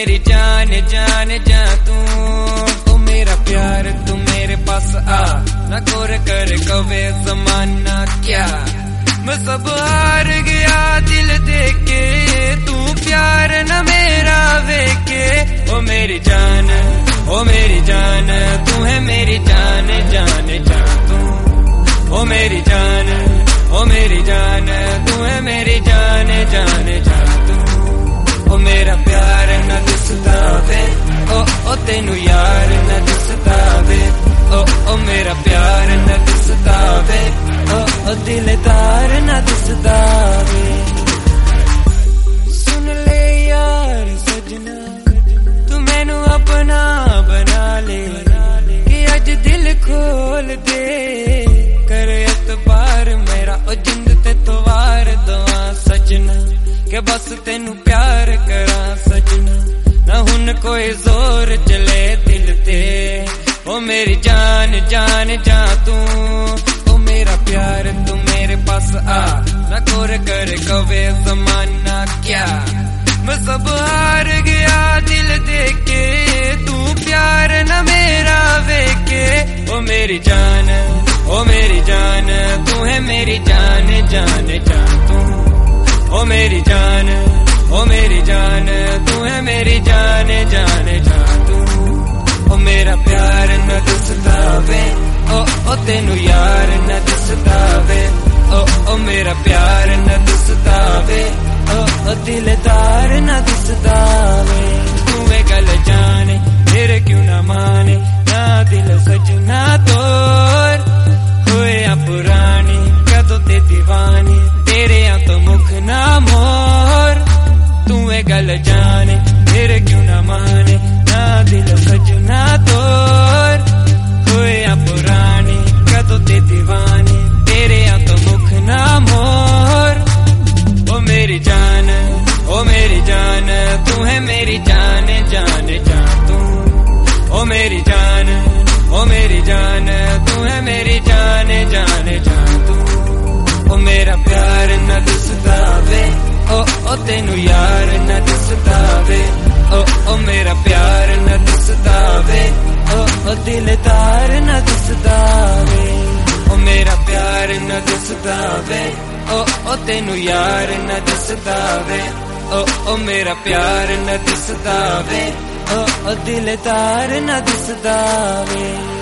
मेरी जान जान जा तू, ओ मेरा प्यार तू मेरे पास आ, ना कोर कर कवे जमाना क्या। मैं सब हार गया दिल देके, तू प्यार न मेरा वेके। ओ मेरी जान, ओ मेरी जान, तू है मेरी जान जान जा तू। ओ मेरी जान, ओ मेरी जान, तू है मेरी जान जान जा तू। ओ मेरा प्यार न दिसदा वे, ओ तेनू यार न दिसदा वे। ओ मेरा प्यार न दिसदा वे, ओ दिलदार न दिसदा वे। सुन ले यार सजना, तू मैनू अपना बना ले, कि अज दिल खोल दे। कर एतबार मेरा ओ जिंद ते तो वार दवा सजना, के बस तेनू प्यार करा सजना। ना हुन कोई जोर चले दिल ते, ओ मेरी जान जान जा तू। ओ मेरा प्यार तू मेरे पास आ, ना कोर कर कवे जमाना क्या। मैं सब हार गया दिल देके, तू प्यार न मेरा वेके। ओ मेरी जान, ओ मेरी जान, तू है मेरी जान जान जा तू। ओ मेरी जान, ओ मेरी जान, तू है मेरी जान जान जा तू। ओ मेरा प्यार न दिसदा वे, ओ तेनू यार न दिसदा वे। ओ मेरा प्यार न दिसदा वे, ओ दिलदार न दिसदा वे। तू मैं गल जाने तेरे क्यों ना माने, ना दिल सजना तोर होया पुरानी, कदों ते दीवानी तेरे या तो मुख ना मोर। तू मैं गल जाने तेरे क्यों ना माने, ना दिल सजना तोर होया पुरानी, कदों ते दीवानी तेरे या तो मुख ना मोर। ओ मेरी जान, ओ मेरी जान, तू है मेरी जान जान जा तू। ओ मेरी जान, ओ मेरी जान, तू है मेरी जान जान जा तू। ओ मेरा प्यार न दिसदा वे, ओ तेनू यार न दिसदा वे। ओ मेरा प्यार न दिसदा वे, ओ दिलदार न दिसदा वे। ओ मेरा प्यार न दिसदा वे, ओ तेनू यार न दिसदा वे। ओ मेरा प्यार न दिसदा वे, ओ दिलदार न दिसदा वे।